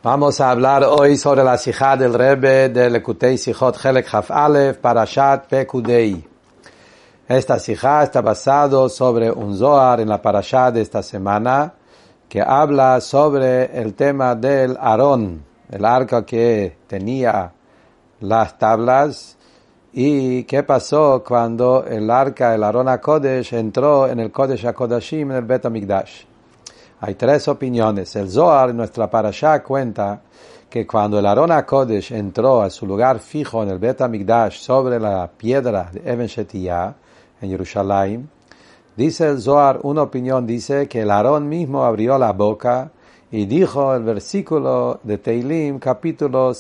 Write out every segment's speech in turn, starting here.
Vamos a hablar hoy sobre la sijá del Rebbe de Lekutei Sijot Chelek Chaf Aleph Parashat Pekudei. Esta sijá está basado sobre un Zohar en la Parashá de esta semana que habla sobre el tema del Aarón, el arca que tenía las tablas, y qué pasó cuando el arca, el Aarón HaKodesh, entró en el Kodesh HaKodashim, en el Bet HaMikdash. Hay tres opiniones. El Zohar en nuestra parashá cuenta que cuando el Aarón HaKodesh entró a su lugar fijo en el Bet HaMikdash sobre la piedra de Even Shetiyah en Jerusalén, dice el Zohar, una opinión dice que el Aarón mismo abrió la boca y dijo el versículo de Teilim, capítulo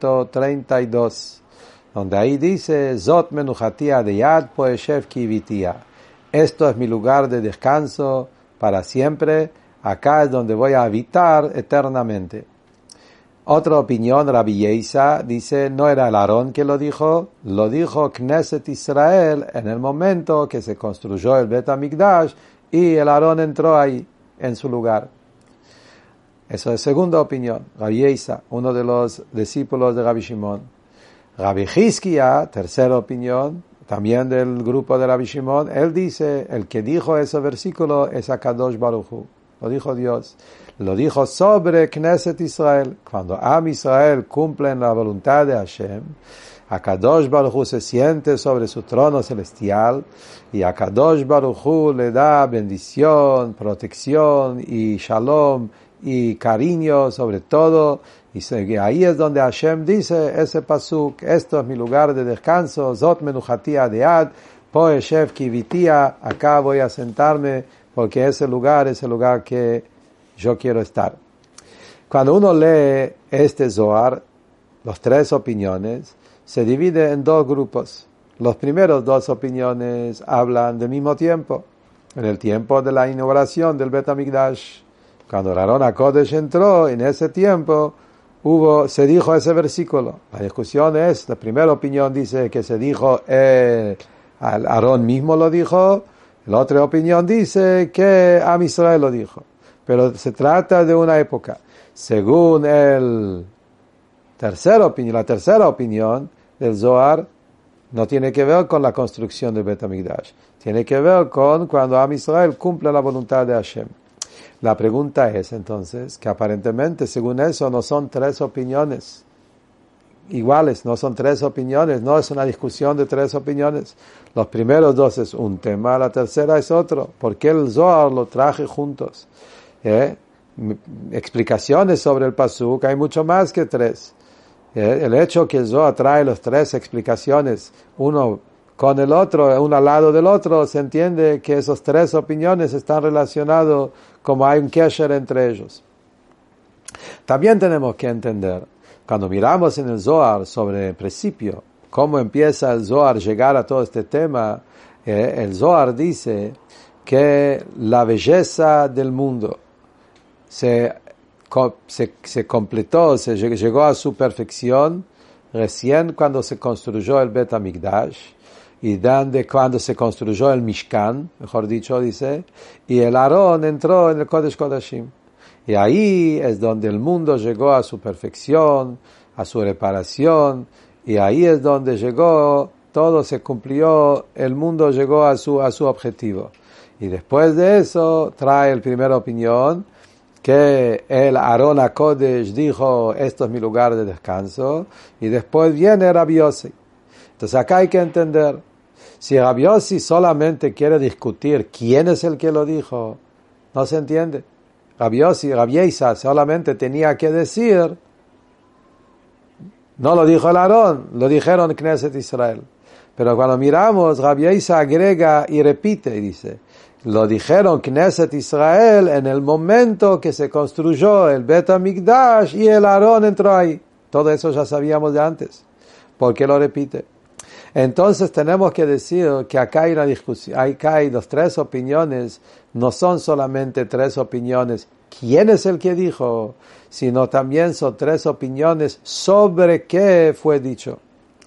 132, donde ahí dice, Zot menuchati adeyad poeshev kivitia. Esto es mi lugar de descanso para siempre. Acá es donde voy a habitar eternamente. Otra opinión, Rabbi Yeisa, dice, no era el Aarón que lo dijo Knesset Israel en el momento que se construyó el Bet HaMikdash y el Aarón entró ahí, en su lugar. Esa es segunda opinión, Rabbi Yeisa, uno de los discípulos de Rabbi Shimon. Rabbi Hizkia, tercera opinión, también del grupo de Rabbi Shimon, él dice, el que dijo ese versículo es HaKadosh Baruch Hu. Lo dijo Dios. Lo dijo sobre Knesset Israel. Cuando Am Israel cumplen la voluntad de Hashem, HaKadosh Baruch Hu se siente sobre su trono celestial y HaKadosh Baruch Hu le da bendición, protección y shalom y cariño sobre todo. Y ahí es donde Hashem dice ese pasuk, esto es mi lugar de descanso, Zot menuchati adeyad, poeshev kivitia, acá voy a sentarme porque ese lugar es el lugar que yo quiero estar. Cuando uno lee este Zohar, las tres opiniones, se divide en dos grupos. Los primeros dos opiniones hablan del mismo tiempo, en el tiempo de la inauguración del Bet HaMikdash. Cuando el Aarón HaKodesh entró, en ese tiempo, se dijo ese versículo. La discusión es, la primera opinión dice que se dijo, Aarón mismo lo dijo. La otra opinión dice que Am Israel lo dijo. Pero se trata de una época. Según la tercera opinión del Zohar, no tiene que ver con la construcción del Bet HaMikdash. Tiene que ver con cuando Am Israel cumple la voluntad de Hashem. La pregunta es entonces que aparentemente, según eso, no son tres opiniones iguales, no son tres opiniones, no es una discusión de tres opiniones. Los primeros dos es un tema, la tercera es otro. ¿Por qué el Zohar lo traje juntos? Explicaciones sobre el pasuk, hay mucho más que tres. El hecho que el Zohar trae las tres explicaciones, uno con el otro, uno al lado del otro, se entiende que esas tres opiniones están relacionadas como hay un kesher entre ellos. También tenemos que entender, cuando miramos en el Zohar sobre el principio, cómo empieza el Zohar a llegar a todo este tema, el Zohar dice que la belleza del mundo se completó, llegó a su perfección recién cuando se construyó el Bet HaMikdash y cuando se construyó el Mishkan, mejor dicho, dice, y el Aarón entró en el Kodesh Kodashim. Y ahí es donde el mundo llegó a su perfección, a su reparación, y ahí es donde llegó, todo se cumplió, el mundo llegó a su objetivo. Y después de eso, trae la primera opinión, que el Aarón HaKodesh dijo, esto es mi lugar de descanso, y después viene Rabbi Yossi. Entonces acá hay que entender, si Rabbi Yossi solamente quiere discutir quién es el que lo dijo, no se entiende. Rabbi Yeisa solamente tenía que decir, no lo dijo el Aarón, lo dijeron Knesset Israel. Pero cuando miramos, Rabbi Yeisa agrega y repite y dice, lo dijeron Knesset Israel en el momento que se construyó el Bet HaMikdash y el Aarón entró ahí. Todo eso ya sabíamos de antes. ¿Por qué lo repite? Entonces tenemos que decir que acá hay una discusión, acá hay las tres opiniones, no son solamente tres opiniones, quién es el que dijo, sino también son tres opiniones sobre qué fue dicho.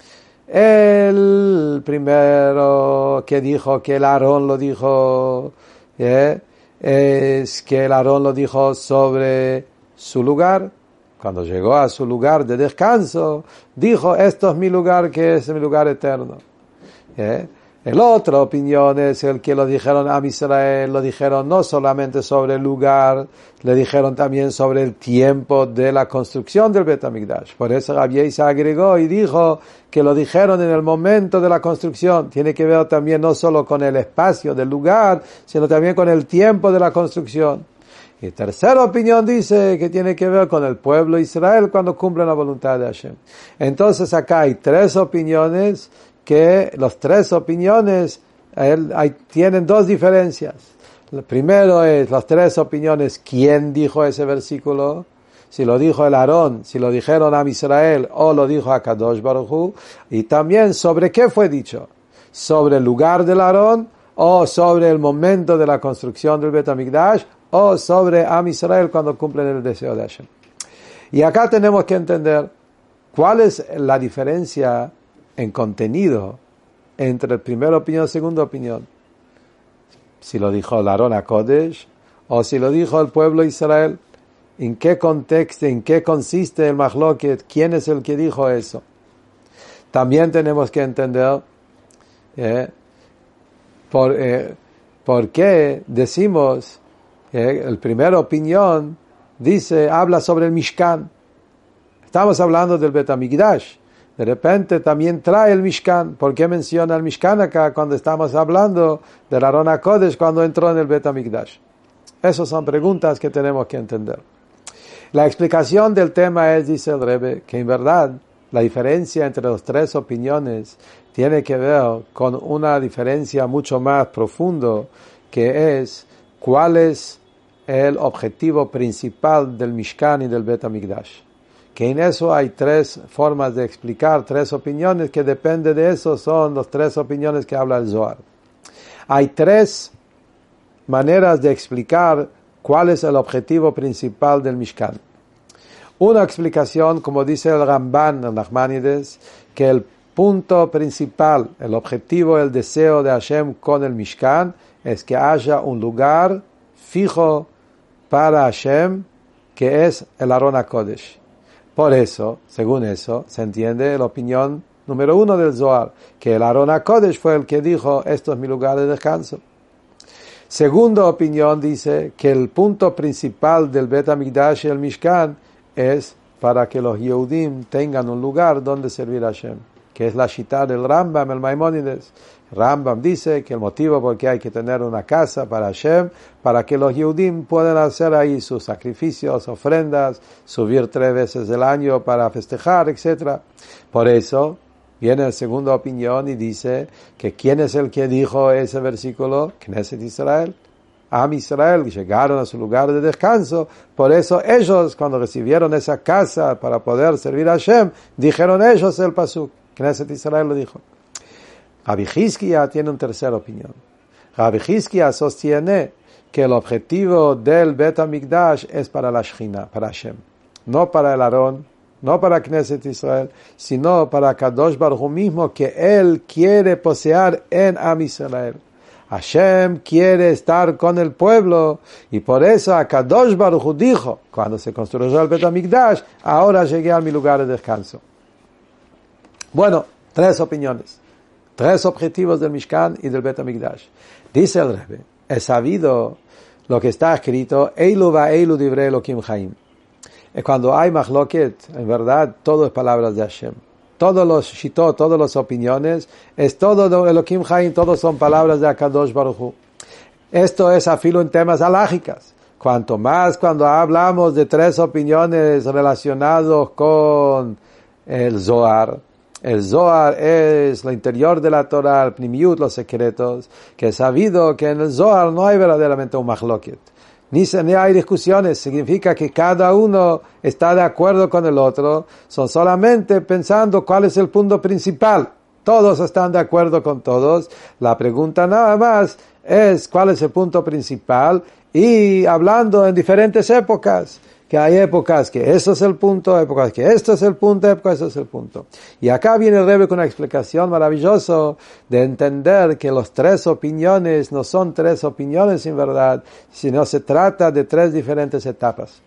El primero que dijo que el Aarón lo dijo, es que el Aarón lo dijo sobre su lugar, cuando llegó a su lugar de descanso, dijo, esto es mi lugar, que es mi lugar eterno. El otra opinión es el que lo dijeron a Israel, lo dijeron no solamente sobre el lugar, le dijeron también sobre el tiempo de la construcción del Bet HaMikdash. Por eso Rabbi se agregó y dijo que lo dijeron en el momento de la construcción. Tiene que ver también no solo con el espacio del lugar, sino también con el tiempo de la construcción. Y tercera opinión dice que tiene que ver con el pueblo de Israel cuando cumple la voluntad de Hashem. Entonces acá hay tres opiniones que las tres opiniones tienen dos diferencias. Lo primero es las tres opiniones, ¿quién dijo ese versículo? Si lo dijo el Aarón, si lo dijeron a Israel o lo dijo a Kadosh Baruj Hu, y también sobre qué fue dicho, sobre el lugar del Aarón o sobre el momento de la construcción del Bet HaMikdash o sobre Am Israel cuando cumplen el deseo de Hashem. Y acá tenemos que entender cuál es la diferencia en contenido entre primera opinión y segunda opinión. Si lo dijo el Aarón a Kodesh o si lo dijo el pueblo de Israel, ¿en qué contexto, en qué consiste el Mahloket? ¿Quién es el que dijo eso? También tenemos que entender por qué decimos el primera opinión habla sobre el Mishkan. Estamos hablando del Bet HaMikdash. De repente también trae el Mishkan. ¿Por qué menciona el Mishkan acá cuando estamos hablando del Aarón HaKodesh cuando entró en el Bet HaMikdash? Esas son preguntas que tenemos que entender. La explicación del tema es, dice el Rebbe, que en verdad la diferencia entre las tres opiniones tiene que ver con una diferencia mucho más profundo, que es cuál es el objetivo principal del Mishkan y del Bet HaMikdash. Que en eso hay tres formas de explicar, tres opiniones que depende de eso, son las tres opiniones que habla el Zohar. Hay tres maneras de explicar cuál es el objetivo principal del Mishkan. Una explicación, como dice el Ramban, el Nachmanides, que el punto principal, el objetivo, el deseo de Hashem con el Mishkan es que haya un lugar fijo para Hashem, que es el Aarón HaKodesh. Por eso, según eso, se entiende la opinión número uno del Zohar, que el Aarón HaKodesh fue el que dijo, esto es mi lugar de descanso. Segunda opinión dice que el punto principal del Bet HaMikdash y el Mishkan es para que los Yehudim tengan un lugar donde servir a Hashem, que es la shita del Rambam, el Maimónides. Rambam dice que el motivo por qué hay que tener una casa para Hashem, para que los Yehudim puedan hacer ahí sus sacrificios, ofrendas, subir 3 veces al año para festejar, etc. Por eso viene la segunda opinión y dice que ¿quién es el que dijo ese versículo? Knesset Israel. Am Israel, llegaron a su lugar de descanso. Por eso ellos, cuando recibieron esa casa para poder servir a Hashem, dijeron ellos el pasuk. Knesset Israel lo dijo. Rabbi Hizkia tiene una tercera opinión. Rabbi Hizkia sostiene que el objetivo del Bet HaMikdash es para la Shechina, para Hashem. No para el Aarón, no para Knesset Israel, sino para Kadosh Baruj Hu mismo, que él quiere poseer en Am Israel. Hashem quiere estar con el pueblo, y por eso a Kadosh Baruj Hu dijo, cuando se construyó el Bet HaMikdash, ahora llegué a mi lugar de descanso. Bueno, tres opiniones. Tres objetivos del Mishkan y del Bet HaMikdash. Dice el Rebbe, es sabido lo que está escrito, Eilu va Eilu divrei Elokim Chaim. Cuando hay Mahloket, en verdad, todo es palabras de Hashem. Todos los shitot, todas las opiniones, es todo de Elokim Chaim, todos son palabras de HaKadosh Baruj Hu. Esto es afilo en temas halachicas. Cuanto más cuando hablamos de tres opiniones relacionados con el Zohar. El Zohar es lo interior de la Torah, el Pnimiut, los secretos, que es sabido que en el Zohar no hay verdaderamente un Mahloket. Ni hay discusiones, significa que cada uno está de acuerdo con el otro, son solamente pensando cuál es el punto principal. Todos están de acuerdo con todos. La pregunta nada más es cuál es el punto principal y hablando en diferentes épocas. Que hay épocas que eso es el punto, épocas que esto es el punto, épocas que eso es el punto. Y acá viene el Rebbe con una explicación maravillosa de entender que las tres opiniones no son tres opiniones en verdad, sino se trata de tres diferentes etapas.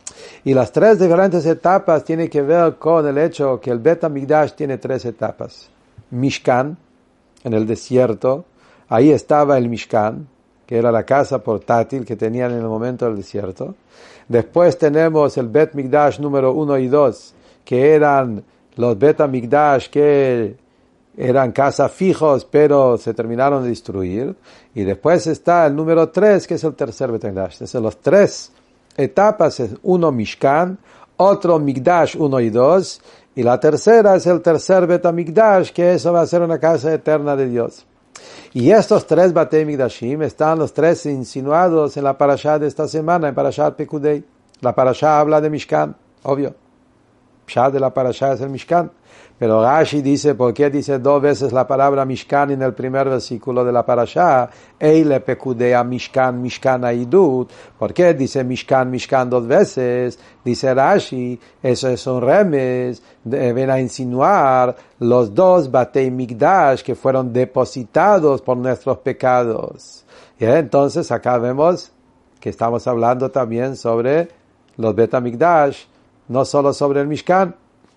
Y las tres diferentes etapas tienen que ver con el hecho que el Bet HaMikdash tiene tres etapas. Mishkan, en el desierto, ahí estaba el Mishkan, que era la casa portátil que tenían en el momento del desierto. Después tenemos el Bet Mikdash número 1 y 2, que eran los Bet HaMikdash que eran casas fijos, pero se terminaron de destruir. Y después está el número 3, que es el tercer Bet HaMikdash. Entonces, los tres etapas es uno Mishkan, otro Mikdash 1 y 2, y la tercera es el tercer Bet HaMikdash, que eso va a ser una casa eterna de Dios. Y estos tres Batei Mikdashim están los tres insinuados en la parashá de esta semana, en Parashat Pekudei. La parashá habla de Mishkan, obvio. Pshat de la parashá es el Mishkan. Pero Rashi dice, ¿por qué dice dos veces la palabra Mishkan en el primer versículo de la parashá? Eile Pekudei Mishkan, Mishkan Aidut. ¿Por qué dice Mishkan, Mishkan dos veces? Dice Rashi, eso es un remes, ven a insinuar los dos Batei Mikdash que fueron depositados por nuestros pecados. Y entonces acá vemos que estamos hablando también sobre los Bet HaMikdash, no solo sobre el Mishkan.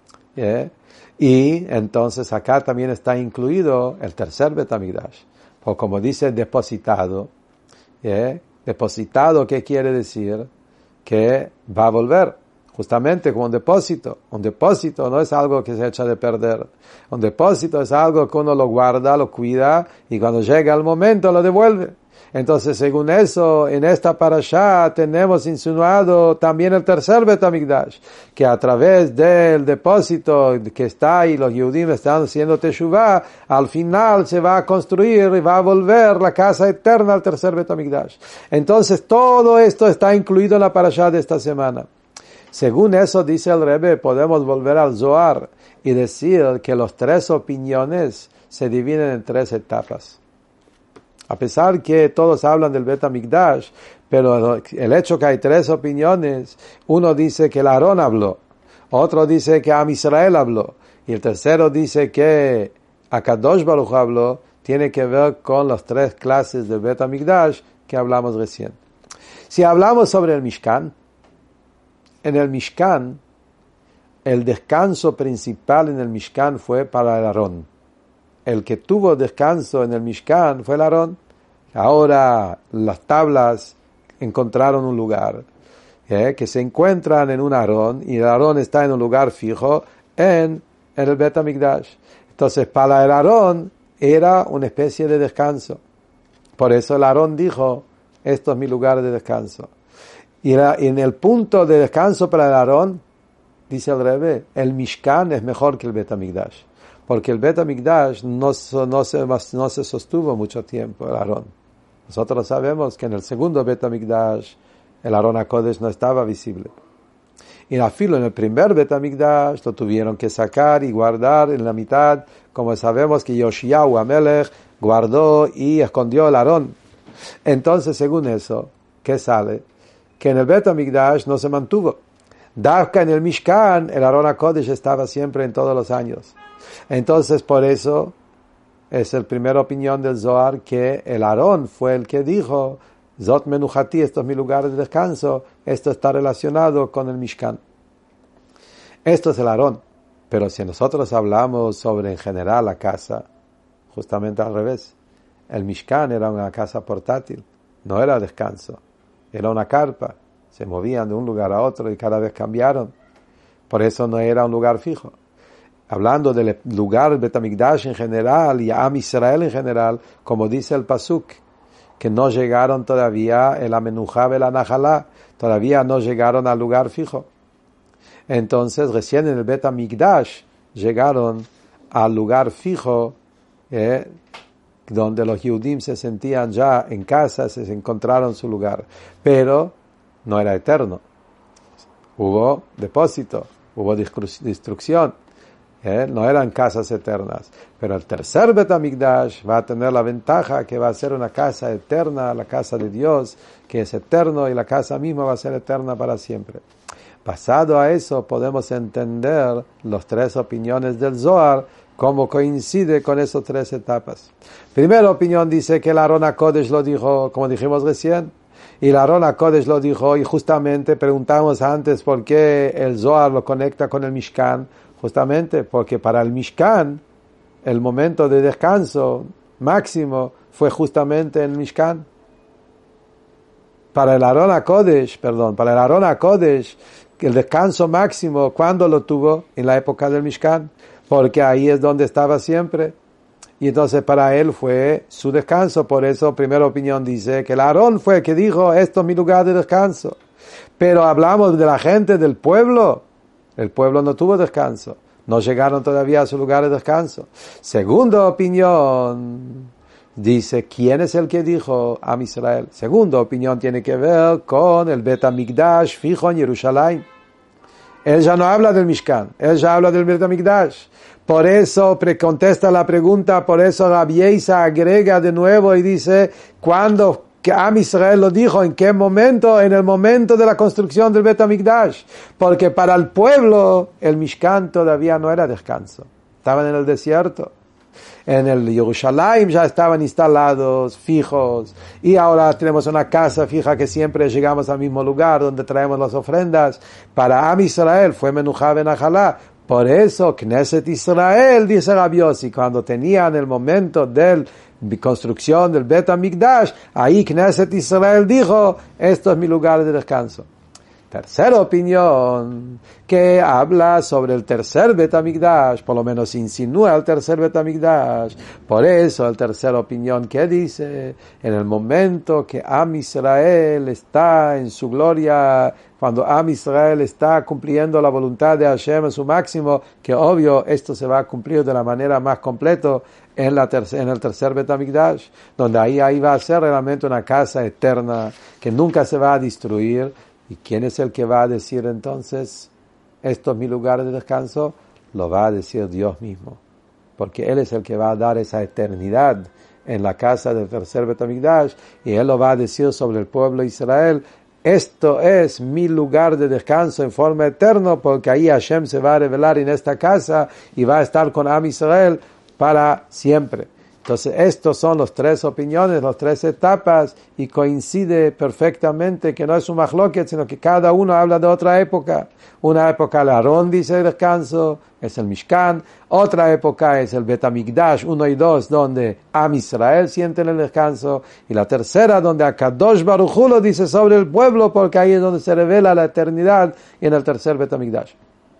Y entonces acá también está incluido el tercer Bet HaMikdash. O como dice depositado. Depositado, ¿qué quiere decir? Que va a volver. Justamente como un depósito. Un depósito no es algo que se echa de perder. Un depósito es algo que uno lo guarda, lo cuida, y cuando llega el momento lo devuelve. Entonces, según eso, en esta parashá tenemos insinuado también el tercer Bet HaMikdash, que a través del depósito que está ahí, los Yehudim están haciendo Teshuvah, al final se va a construir y va a volver la casa eterna al tercer Bet HaMikdash. Entonces, todo esto está incluido en la parashá de esta semana. Según eso, dice el Rebbe, podemos volver al Zohar y decir que las tres opiniones se dividen en tres etapas. A pesar que todos hablan del Bet HaMikdash, pero el hecho que hay tres opiniones, uno dice que el Aarón habló, otro dice que Am Israel habló, y el tercero dice que Akadosh Baruch habló, tiene que ver con las tres clases del Bet HaMikdash que hablamos recién. Si hablamos sobre el Mishkan, en el Mishkan, el descanso principal en el Mishkan fue para el Aarón. El que tuvo descanso en el Mishkan fue el Aarón. Ahora las tablas encontraron un lugar, que se encuentran en un Aarón, y el Aarón está en un lugar fijo en el Bet HaMikdash. Entonces, para el Aarón era una especie de descanso. Por eso el Aarón dijo, esto es mi lugar de descanso. Y en el punto de descanso para el Aarón, dice el Rebbe, el Mishkan es mejor que el Bet HaMikdash. Porque el Bet HaMikdash no se sostuvo mucho tiempo, el Aarón. Nosotros sabemos que en el segundo Bet HaMikdash el Aarón HaKodesh no estaba visible. Y en el primer Bet HaMikdash lo tuvieron que sacar y guardar en la mitad, como sabemos que Yoshiyahu Amelech guardó y escondió el Aarón. Entonces, según eso, ¿qué sale? Que en el Bet HaMikdash no se mantuvo. Davka en el Mishkan, el Aarón HaKodesh estaba siempre en todos los años. Entonces, por eso, es la primera opinión del Zohar, que el Aarón fue el que dijo, Zot Menuchati, esto es mi lugar de descanso, esto está relacionado con el Mishkan. Esto es el Aarón. Pero si nosotros hablamos sobre en general la casa, justamente al revés. El Mishkan era una casa portátil, no era descanso, era una carpa. Se movían de un lugar a otro y cada vez cambiaron. Por eso no era un lugar fijo. Hablando del lugar Bet HaMikdash en general y Am Israel en general, como dice el Pasuk, que no llegaron todavía el Amenujá y la Najalá, todavía no llegaron al lugar fijo. Entonces, recién en el Bet HaMikdash llegaron al lugar fijo, donde los Yehudim se sentían ya en casa, se encontraron su lugar. Pero no era eterno. Hubo depósito, hubo destrucción. No eran casas eternas. Pero el tercer Bet HaMikdash va a tener la ventaja que va a ser una casa eterna, la casa de Dios, que es eterno, y la casa misma va a ser eterna para siempre. Basado a eso, podemos entender las tres opiniones del Zohar, cómo coincide con esas tres etapas. Primera opinión dice que el Aarón HaKodesh lo dijo, como dijimos recién, Y el Aarón HaKodesh lo dijo, y justamente preguntamos antes por qué el Zohar lo conecta con el Mishkan. Justamente porque para el Mishkan, el momento de descanso máximo fue justamente en el Mishkan. Para el Aarón HaKodesh, el descanso máximo, ¿cuándo lo tuvo? En la época del Mishkan, porque ahí es donde estaba siempre. Y entonces para él fue su descanso. Por eso, primera opinión dice que el Aarón fue el que dijo, esto es mi lugar de descanso. Pero hablamos de la gente del pueblo. El pueblo no tuvo descanso. No llegaron todavía a su lugar de descanso. Segunda opinión, dice, ¿quién es el que dijo Am Israel? Segunda opinión tiene que ver con el Bet HaMikdash fijo en Jerusalén. Él ya no habla del Mishkan, él ya habla del Bet HaMikdash. Por eso contesta la pregunta, por eso Rabbi Yeisa agrega de nuevo y dice, ¿cuándo Am Israel lo dijo? ¿En qué momento? En el momento de la construcción del Bet HaMikdash. Porque para el pueblo el Mishkan todavía no era descanso. Estaban en el desierto. En el Jerusalén ya estaban instalados, fijos, y ahora tenemos una casa fija que siempre llegamos al mismo lugar donde traemos las ofrendas. Para Am Israel fue Menujá Benajalá. Por eso Knesset Israel, dice Rabbi Yossi, cuando tenían el momento de construcción del Bet HaMikdash, ahí Knesset Israel dijo, esto es mi lugar de descanso. Tercera opinión, que habla sobre el tercer Bet HaMikdash, por lo menos insinúa el tercer Bet HaMikdash. Por eso, la tercera opinión que dice, en el momento que Am Israel está en su gloria, cuando Am Israel está cumpliendo la voluntad de Hashem en su máximo, que obvio esto se va a cumplir de la manera más completa en el tercer Bet HaMikdash, donde ahí va a ser realmente una casa eterna que nunca se va a destruir. ¿Y quién es el que va a decir entonces, esto es mi lugar de descanso? Lo va a decir Dios mismo. Porque Él es el que va a dar esa eternidad en la casa del tercer Bet HaMikdash, y Él lo va a decir sobre el pueblo de Israel, esto es mi lugar de descanso en forma eterna, porque ahí Hashem se va a revelar en esta casa y va a estar con Am Israel para siempre. Entonces, estos son las tres opiniones, las tres etapas, y coincide perfectamente que no es un machloket, sino que cada uno habla de otra época. Una época el Aarón dice el descanso, es el Mishkan. Otra época es el Bet HaMikdash 1 y 2, donde Am Israel sienten el descanso. Y la tercera, donde Akadosh Baruj Hu lo dice sobre el pueblo, porque ahí es donde se revela la eternidad, en el tercer Bet HaMikdash.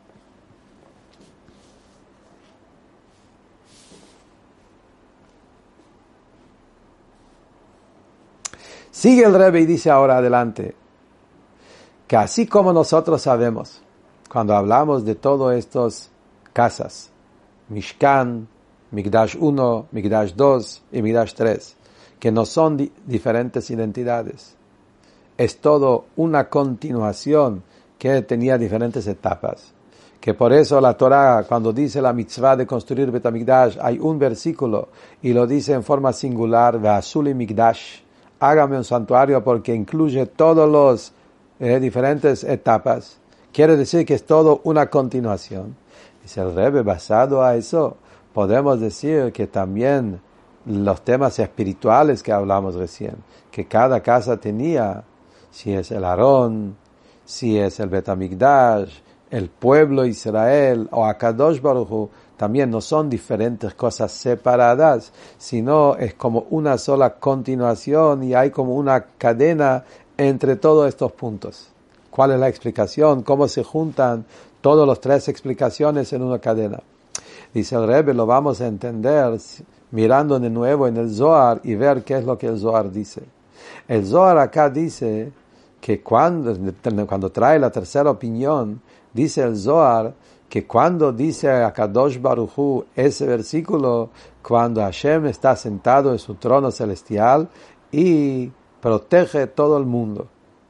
Sigue el Rebbe y dice ahora adelante, que así como nosotros sabemos, cuando hablamos de todas estas casas, Mishkan, Mikdash 1, Mikdash 2 y Mikdash 3, que no son diferentes identidades, es todo una continuación que tenía diferentes etapas. Que por eso la Torah, cuando dice la mitzvah de construir Bet HaMikdash, hay un versículo y lo dice en forma singular, Ve'asuli Mikdash, hágame un santuario, porque incluye todos los diferentes etapas. Quiere decir que es todo una continuación. Dice el Rebbe, basado a eso, podemos decir que también los temas espirituales que hablamos recién, que cada casa tenía, si es el Aarón, si es el Bet HaMikdash, el pueblo Israel o Akadosh Baruj Hu, también no son diferentes cosas separadas, sino es como una sola continuación y hay como una cadena entre todos estos puntos. ¿Cuál es la explicación? ¿Cómo se juntan todas las tres explicaciones en una cadena? Dice el Rebbe, lo vamos a entender mirando de nuevo en el Zohar y ver qué es lo que el Zohar dice. El Zohar acá dice que cuando trae la tercera opinión, dice el Zohar que cuando dice a Kadosh Baruj Hu ese versículo, cuando Hashem está sentado en su trono celestial y protege todo el mundo.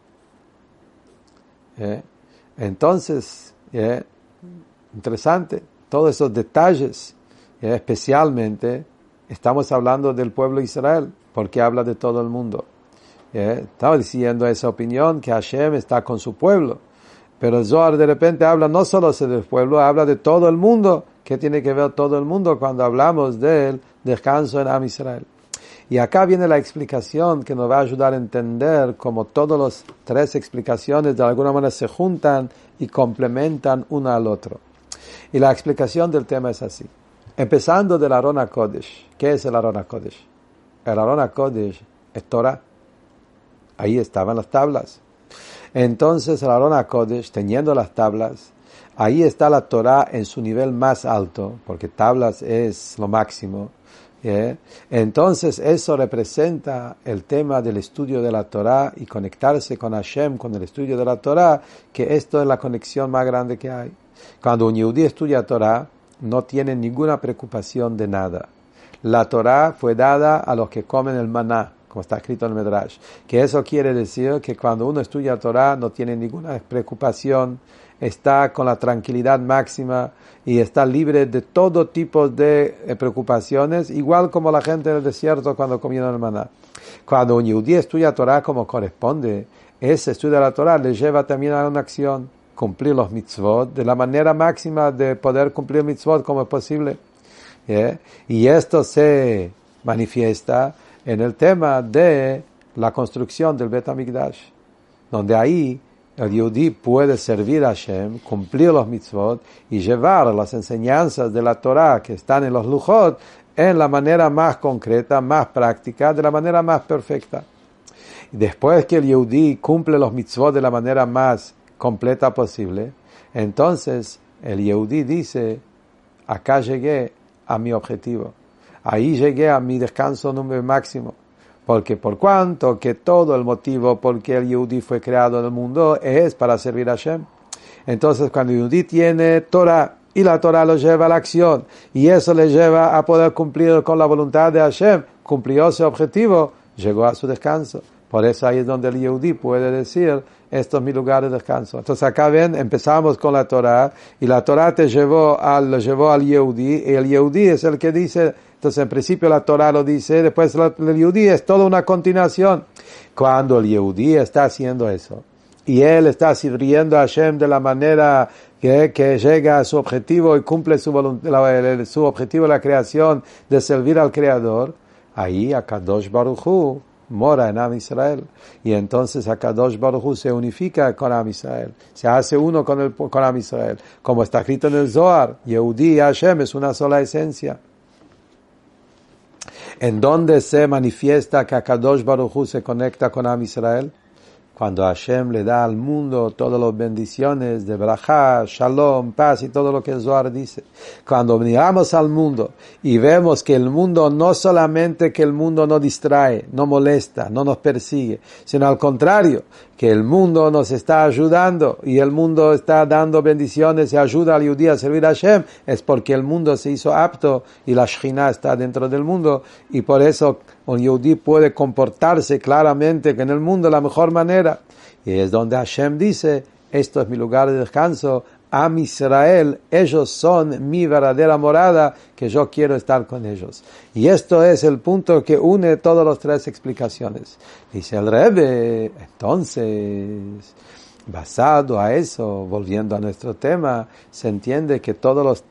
Entonces, interesante, todos esos detalles, especialmente estamos hablando del pueblo de Israel, porque habla de todo el mundo. Estaba diciendo esa opinión que Hashem está con su pueblo. Pero el Zohar de repente habla no solo del pueblo, habla de todo el mundo. ¿Qué tiene que ver todo el mundo cuando hablamos del descanso en Am Israel? Y acá viene la explicación que nos va a ayudar a entender cómo todas las tres explicaciones de alguna manera se juntan y complementan una al otro. Y la explicación del tema es así. Empezando del Aron HaKodesh. ¿Qué es el Aron HaKodesh? El Aron HaKodesh es Torah. Ahí estaban las tablas. Entonces el Aron HaKodesh, teniendo las tablas, ahí está la Torah en su nivel más alto, porque tablas es lo máximo. Entonces eso representa el tema del estudio de la Torah y conectarse con Hashem, con el estudio de la Torah, que esto es la conexión más grande que hay. Cuando un yehudí estudia Torah, no tiene ninguna preocupación de nada. La Torah fue dada a los que comen el maná, como está escrito en el Midrash. Que eso quiere decir que cuando uno estudia Torah no tiene ninguna preocupación, está con la tranquilidad máxima y está libre de todo tipo de preocupaciones, igual como la gente en el desierto cuando comieron el maná. Cuando un yehudí estudia Torah como corresponde, ese estudio de la Torah le lleva también a una acción, cumplir los mitzvot de la manera máxima de poder cumplir mitzvot como es posible. Y esto se manifiesta en el tema de la construcción del Bet HaMikdash, donde ahí el yehudí puede servir a Hashem, cumplir los mitzvot y llevar las enseñanzas de la Torah que están en los lujot en la manera más concreta, más práctica, de la manera más perfecta. Y después que el yehudí cumple los mitzvot de la manera más completa posible, entonces el yehudí dice, acá llegué a mi objetivo. Ahí llegué a mi descanso número máximo. Porque por cuanto que todo el motivo por que el yehudí fue creado en el mundo es para servir a Hashem. Entonces cuando el yehudí tiene Torah y la Torah lo lleva a la acción y eso le lleva a poder cumplir con la voluntad de Hashem, cumplió ese objetivo, llegó a su descanso. Por eso ahí es donde el yehudí puede decir, esto es mi lugar de descanso. Entonces acá ven, empezamos con la Torah, y la Torah lo llevó al yehudí, y el yehudí es el que dice, entonces en principio la Torah lo dice, después el yehudí es toda una continuación. Cuando el yehudí está haciendo eso, y él está sirviendo a Hashem de la manera que llega a su objetivo y cumple su objetivo de la creación, de servir al Creador, ahí a Kadosh Baruch Hu mora en Am Israel. Y entonces Akadosh Baruj Hu se unifica con Am Israel. Se hace uno con Am Israel. Como está escrito en el Zohar, Yehudí y Hashem es una sola esencia. ¿En dónde se manifiesta que Akadosh Baruj Hu se conecta con Am Israel? Cuando Hashem le da al mundo todas las bendiciones de Brajá, Shalom, paz y todo lo que el Zohar dice. Cuando miramos al mundo y vemos que el mundo no solamente que el mundo no distrae, no molesta, no nos persigue, sino al contrario, que el mundo nos está ayudando y el mundo está dando bendiciones y ayuda al yehudí a servir a Hashem, es porque el mundo se hizo apto y la Shekhinah está dentro del mundo y por eso un yehudí puede comportarse claramente en el mundo de la mejor manera. Y es donde Hashem dice, esto es mi lugar de descanso, Am Israel, ellos son mi verdadera morada, que yo quiero estar con ellos. Y esto es el punto que une todas las tres explicaciones. Dice el Rebbe, entonces, basado a eso, volviendo a nuestro tema, se entiende que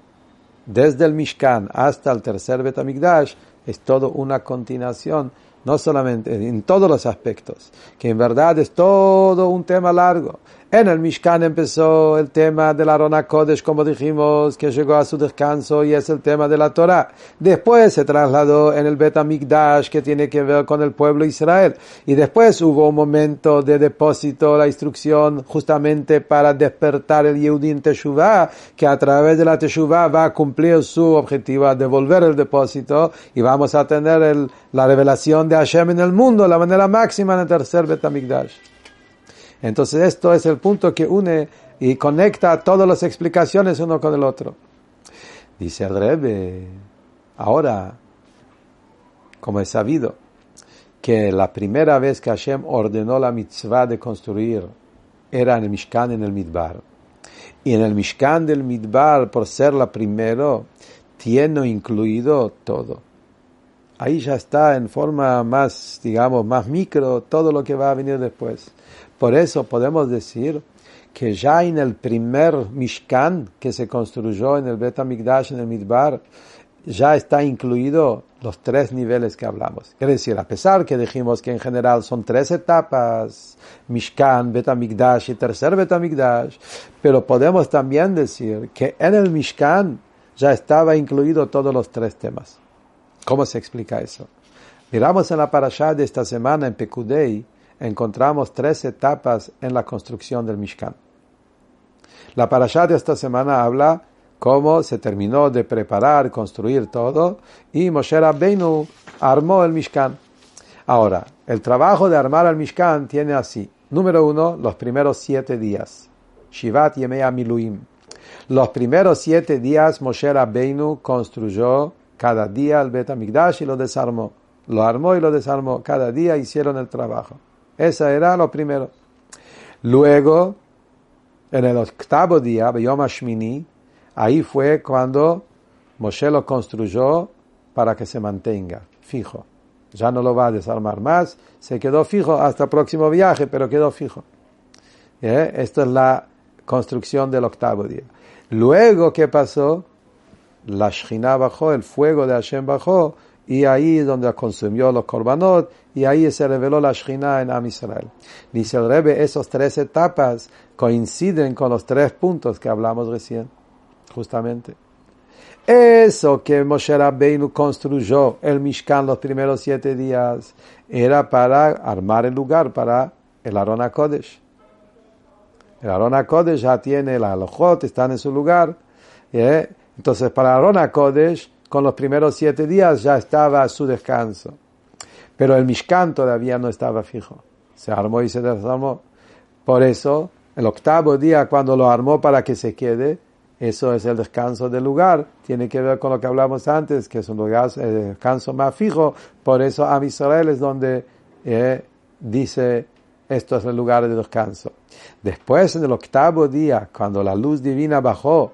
desde el Mishkan hasta el tercer Bet HaMikdash, es todo una continuación, no solamente en todos los aspectos, que en verdad es todo un tema largo. En el Mishkan empezó el tema del Aron HaKodesh, como dijimos, que llegó a su descanso y es el tema de la Torah. Después se trasladó en el Bet HaMikdash, que tiene que ver con el pueblo de Israel. Y después hubo un momento de depósito, la instrucción justamente para despertar el Yehudí en Teshuvah, que a través de la Teshuvah va a cumplir su objetivo, a devolver el depósito, y vamos a tener la revelación de Hashem en el mundo, la manera máxima en el tercer Bet HaMikdash. Entonces esto es el punto que une y conecta todas las explicaciones uno con el otro. Dice el Rebbe, ahora, como es sabido, que la primera vez que Hashem ordenó la mitzvah de construir era en el Mishkan, en el Midbar. Y en el Mishkan del Midbar, por ser la primera, tiene incluido todo. Ahí ya está en forma más, digamos, más micro, todo lo que va a venir después. Por eso podemos decir que ya en el primer Mishkan que se construyó en el Bet HaMikdash, en el Midbar, ya está incluido los 3 niveles que hablamos. Quiere decir, a pesar que dijimos que en general son 3 etapas, Mishkan, Bet HaMikdash y tercer Bet HaMikdash, pero podemos también decir que en el Mishkan ya estaba incluido todos los 3 temas. ¿Cómo se explica eso? Miramos en la parashá de esta semana en Pekudei, encontramos 3 etapas en la construcción del Mishkan. La parashá de esta semana habla cómo se terminó de preparar, construir todo, y Moshe Rabbeinu armó el Mishkan. Ahora, el trabajo de armar el Mishkan tiene así. Número 1, los primeros 7 días. Shivat Yemei HaMiluim. Los primeros 7 días Moshe Rabbeinu construyó cada día el Bet HaMikdash y lo desarmó. Lo armó y lo desarmó. Cada día hicieron el trabajo. Ese era lo primero. Luego, en el 8º día, Beyom HaShmini, ahí fue cuando Moshe lo construyó para que se mantenga fijo. Ya no lo va a desarmar más, se quedó fijo hasta el próximo viaje, pero quedó fijo. Esta es la construcción del 8º día. Luego, ¿qué pasó? La Shekhinah bajó, el fuego de Hashem bajó, y ahí es donde consumió los korbanot, y ahí se reveló la Shekhinah en Am Israel. Dice el Rebbe, esas 3 etapas coinciden con los 3 puntos que hablamos recién. Justamente. Eso que Moshe Rabbeinu construyó el Mishkan los primeros 7 días era para armar el lugar para el Aron HaKodesh. El Aron HaKodesh ya tiene la halojot, están en su lugar. Entonces para Aron HaKodesh con los primeros 7 días ya estaba a su descanso. Pero el Mishkan todavía no estaba fijo. Se armó y se desarmó. Por eso, el 8º día cuando lo armó para que se quede, eso es el descanso del lugar. Tiene que ver con lo que hablamos antes, que es un lugar, el descanso más fijo. Por eso Am Israel es donde dice, esto es el lugar de descanso. Después, en el 8º día, cuando la luz divina bajó,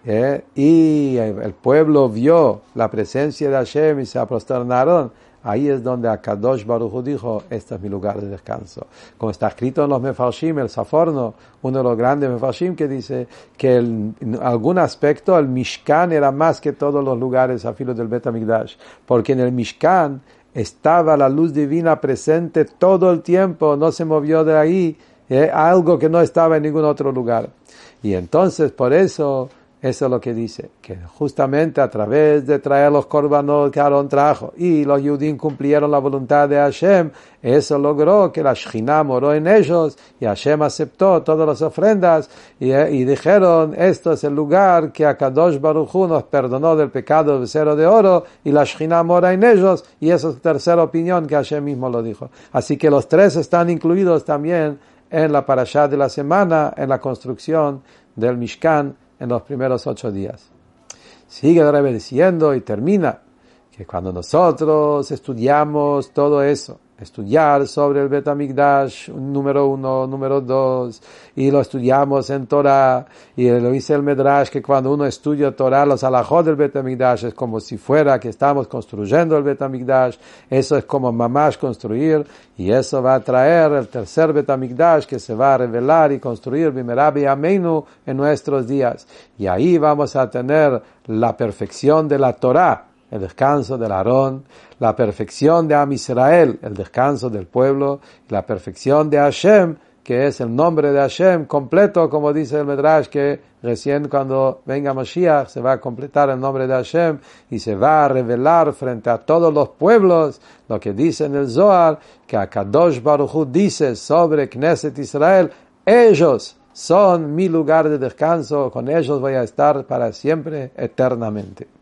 y el pueblo vio la presencia de Hashem y se prosternaron, ahí es donde Akadosh Baruj Hu dijo, este es mi lugar de descanso. Como está escrito en los Mefarshim, el Saforno, uno de los grandes Mefarshim, que dice que en algún aspecto el Mishkan era más que todos los lugares a filo del Bet HaMikdash, porque en el Mishkan estaba la luz divina presente todo el tiempo, no se movió de ahí, algo que no estaba en ningún otro lugar. Y entonces, por eso es lo que dice, que justamente a través de traer los korbanot que Aarón trajo y los Yudim cumplieron la voluntad de Hashem, eso logró que la Shekhinah moró en ellos y Hashem aceptó todas las ofrendas y dijeron, esto es el lugar que Akadosh Baruj Hu nos perdonó del pecado del becerro de oro y la Shekhinah mora en ellos, y esa es la tercera opinión que Hashem mismo lo dijo. Así que los 3 están incluidos también en la parashá de la semana, en la construcción del Mishkan en los primeros 8 días. Sigue el Rebbe diciendo y termina que cuando nosotros estudiamos todo eso, estudiar sobre el Bet HaMikdash, número 1, número 2, y lo estudiamos en Torah, y lo dice el Medrash, que cuando uno estudia Torah, los halajot del Bet HaMikdash, es como si fuera que estamos construyendo el Bet HaMikdash, eso es como mamash construir, y eso va a traer el tercer Bet HaMikdash, que se va a revelar y construir Bimera B'Yameinu en nuestros días. Y ahí vamos a tener la perfección de la Torah, el descanso del Aarón, la perfección de Am Israel, el descanso del pueblo, y la perfección de Hashem, que es el nombre de Hashem completo, como dice el Medrash, que recién cuando venga Mashiach se va a completar el nombre de Hashem y se va a revelar frente a todos los pueblos lo que dice en el Zohar, que Akadosh Baruj Hu dice sobre Knesset Israel, ellos son mi lugar de descanso, con ellos voy a estar para siempre, eternamente.